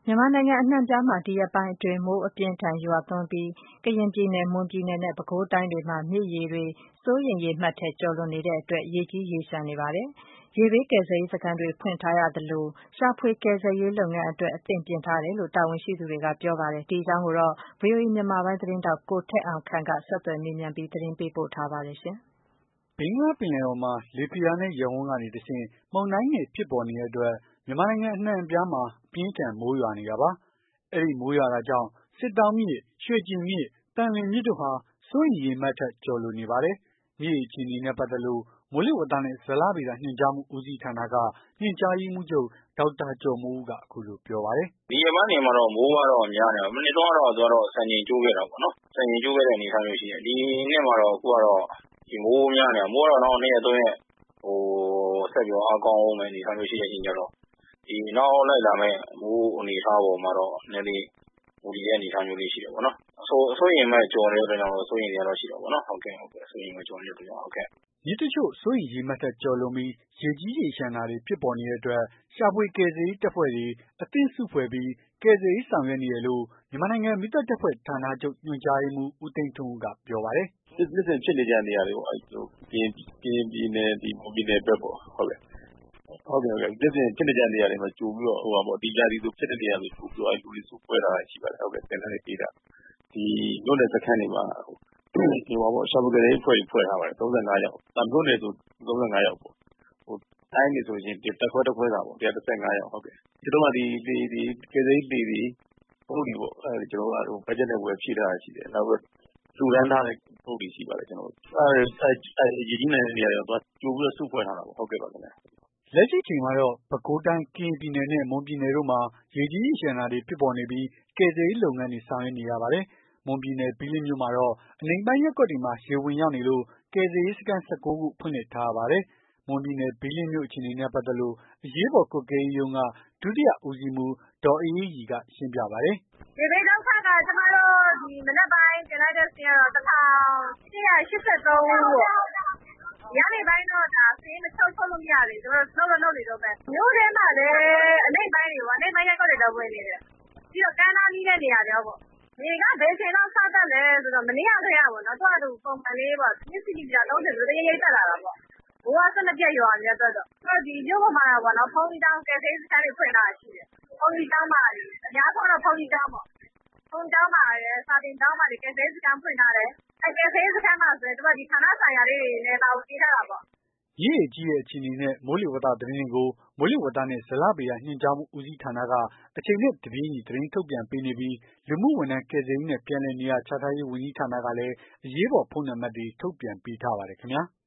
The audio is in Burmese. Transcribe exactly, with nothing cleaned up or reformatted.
မြန်မာနိုင်ငံအနှံ့အပြားမှာဒီရက်ပိုင်းအတွင်းမိုးအပြင်းထန်ရွာသွန်းပြီးကရင်ပြည်နယ်၊မွန်ပြည်နယ်နဲ့ပဲခူးတိုင်းတွေမှာမြစ်ရေတွေစိုးရိမ်ရေမှတ်ထက်ကျော်လွန်နေတဲ့အတွက်ရေကြီးရေလျှံနေပါတယ်။ရေဘေးကယ်ဆယ်ရေးစခန်းတွေဖွင့်ထားရသလိုရှာဖွေကယ်ဆယ်ရေးလုပ်ငန်းအတွက်အသင့်ပြင်ထားတယ်လို့တာဝန်ရှိသူတွေကပြောပါတယ်။ဒီအကြောင်းကိုတော့ဗွီအိုအေမြန်မာပိုင်းသတင်းထောက်ကိုထက်အောင်ခန့်ကဆက်သွယ်မေးမြန်းပြီးသတင်းပေးပို့ထားပါတယ်။ဘင်္ဂလားပင်လယ်အော်မှာ လေဖိအားနည်းရပ်ဝန်းကနေတဆင့် မုန်တိုင်းငယ်ဖြစ်ပေါ်နေတဲ့အတွက် မြန်မာနိုင်ငံအနှံ့အပြားမှာ အပြင်းအထန်မိုးရွာနေတာပါ။ အဲဒီမိုးရွာတာကြောင့် စစ်တောင်းမြစ်၊ ရွှေကျင်မြစ်၊ သံလွင်မြစ်တို့ဟာ စိုးရိမ်ရေမှတ်ထက်ကျော်လွန်နေပါတယ်။ မြစ်ရေအခြေအနေနဲ့ပတ်သက်လို့ မိုးလေဝသနဲ့ဇလဗေဒညွှန်ကြားမှုဦးစီးဌာနက ညွှန်ကြားရေးမှူးချုပ် ဒေါက်တာကျော်မိုးဦးက အခုလိုပြောပါတယ်။ "ဒီရက်ပိုင်းတွေမှာတော့မိုးကတော့များနေတာ မနှစ်တုန်းကတော့စံချိန်ကျိုးခဲ့တာပေါ့နော်။ စံချိန်ကျိုးခဲ့တဲ့အနေအထားမျိုးရှိတယ်။ ဒီနှစ်မှာတော့အခုကတော့မိုးများနေတာ မိုးကတော့နောက်နှစ်ရက်သုံးရက်ဆက်ပြီးတော့အားကောင်းဦးမယ့်အနေအထားမျိုးရှိတဲ့အခါကျတော့ ဒီနောက်လိုက်လာမယ့်မိုးအနေအထားပေါ်မှာတော့နည်းနည်းလေးမူတည်တဲ့အနေအထားမျိုးလေးရှိတယ်ပေါ့နော်။ စိုးရိမ်ရေမှတ်ကျော်တဲ့အတွက်ကြောင့်မို့လို့စိုးရိမ်စရာတော့ရှိတာပေါ့နော်။ ဟုတ်ကဲ့စိုးရိမ်ရေမှတ်ကျော်တဲ့အတွက်ကြောင့်ဟုတ်ကဲ့။ " မြစ်တချို့စိုးရိမ်ရေမှတ်ထက်ကျော်လွန်ပြီး ရေကြီးရေလျှံတာတွေဖြစ်ပေါ်နေတဲ့အတွက် ရှာဖွေကယ်ဆယ်ရေးတပ်ဖွဲ့တွေ အသင့်စုဖွဲ့ပြီး ကယ်ဆယ်ရေးဆောင်ရွက်နေတယ်လို့ မြန်မာနိုင်ငံမီးသတ်တပ်ဖွဲ့ဌာနချုပ်ညွှန်ကြားရေးမှူး ဦးသိန်းထွန်းဦးကပြောပါတယ်။ "ဖြစ်စဉ်ဖြစ်နေကြနေရာတွေပေါ့။ ကရင်ပြည်နယ်၊ မွန်ပြည်နယ်ဘက်ပေါ့ဟုတ်ကဲ့။ ဖြစ်စဉ်ဖြစ်နေကြနေရာတွေမှာကြိုပြီးတော့ ဒီရာသီလိုဖြစ်တဲ့နေရာတွေကြိုပြီးတော့လူတွေစုဖွဲ့ထားတာရှိပါတယ်။ သင်တန်းတွေပေးထားတယ်။ ဒီမြို့နယ်စခန်းတွေမှာ ရှာဖွေကယ်ဆယ်ရေးအဖွဲ့တွေဖွဲ့ထားပါတယ်။ ၃၅ ယောက် မြို့နယ်ဆို ၃၅ ယောက်ပေါ့။ တိုင်းတွေဆိုရင်တပ်ခွဲတခွဲစာပေါ့ ၁၁၅ ယောက်ဟုတ်ကဲ့။ ကျွန်တော်တို့ကဒီကယ်ဆယ်ရေးလှေတွေ ဘုတ်တွေပေါ့အဲ့ဒါတွေကျွန်တော်တို့က ဘတ်ဂျက်နဲ့ဝယ်ဖြည့်ထားတာရှိတယ်။ နောက်ပြီးတော့လှူဒါန်းထားတဲ့ဘုတ်တွေရှိပါတယ်ကျွန်တော်တို့။ အဲ့ရေကြီးနိုင်တဲ့နေရာတွေမှာကြိုပြီးတော့စုဖွဲ့ထားတာပေါ့ဟုတ်ကဲ့ပါခင်ဗျ။ " လက်ရှိအချိန်မှာတော့ ပဲခူးတိုင်း၊ ကရင်ပြည်နယ်နဲ့ မွန်ပြည်နယ်တို့မှာ ရေကြီးရေလျှံတာတွေဖြစ်ပေါ်နေပြီး ကယ်ဆယ်ရေးလုပ်ငန်းတွေဆောင်ရွက်နေရပါတယ်။ မွန်ပြည်နယ် ဘီးလင်းမြို့မှာတော့ အနိမ့်ပိုင်းရပ်ကွက်တွေမှာ ရေဝင်ရောက်နေလို့ ကယ်ဆယ်ရေးစခန်း ၁၉ ခုဖွင့်လှစ်ထားရပါတယ်။ မွန်ပြည်နယ် ဘီးလင်းမြို့အခြေအနေနဲ့ပတ်သက်လို့ အရေးပေါ်ကွပ်ကဲရေးရုံးက ဒုတိယဦးစီးမှူး ဒေါ်အေးအေးရီက ရှင်းပြပါတယ်။ "ရေဘေးဒုက္ခက ကျမတို့မနက်ပိုင်းတင်လိုက်တဲ့စာရင်းကတော့ ၁၈၈၃ ဦးပေါ့။ ညနေပိုင်းတော့စာရင်းချုပ်လို့မရသေးဘူး။ လုပ်တော့လုပ်နေတုန်းပဲ။ မြို့ထဲမှာလည်းအနိမ့်ပိုင်းတွေပေါ့။ အနိမ့်ပိုင်းရပ်ကွက်တွေတော့ဝင်နေတယ်။ ပြီးတော့ကမ်းနားနီးတဲ့နေရာတွေရောပေါ့။ ရေကဘယ်အချိန်လောက်စတက်လဲဆိုတော့ မနေ့ကတည်းကပေါ့နော်။ သူ့ဟာသူပုံမှန်လေးပေါ့။ နှစ်စည်မီတာ သုံးဆယ်ဆိုသလို တရိပ်ရိပ်တက်လာတာပေါ့။ မိုးကဆက်မပြတ်ရွာနေတဲ့အတွက်တော့။ ဒီမြို့ပေါ်မှာတော့ဘုန်းကြီးကျောင်းကယ်ဆယ်ရေးစခန်းတွေဖွင့်ထားတာရှိတယ်။ ဘုန်းကြီးကျောင်းမှာ အများဆုံးကတော့ဘုန်းကြီးကျောင်းပေါ့။ ဘုန်းကြီးကျောင်းမှာရယ် စာသင်ကျောင်းမှာရယ် ကယ်ဆယ်ရေးစခန်းဖွင့်ထားတယ်။ အဲ့ကယ်ဆယ်ရေးစခန်းမှာဆိုရင် သူတို့ဌာနဆိုင်ရာလေးတွေလည်းတာဝန်ပေးထားတာပေါ့။ " မြစ်ရေကြီးတဲ့အခြေအနေနဲ့ မိုးလေဝသသတင်းတွေကို မိုးလေဝသနဲ့ဇလဗေဒညွှန်ကြားမှုဦးစီးဌာနက အချိန်နဲ့တပြေးညီသတင်းထုတ်ပြန်ပေးနေပြီး လူမှုဝန်ထမ်းကယ်ဆယ်ရေးနဲ့ပြန်လည်နေရာချထားရေးဝန်ကြီးဌာနကလည်း အရေးပေါ်ဖုန်းနံပါတ်တွေထုတ်ပြန်ပေးထားပါတယ်ခင်ဗျာ။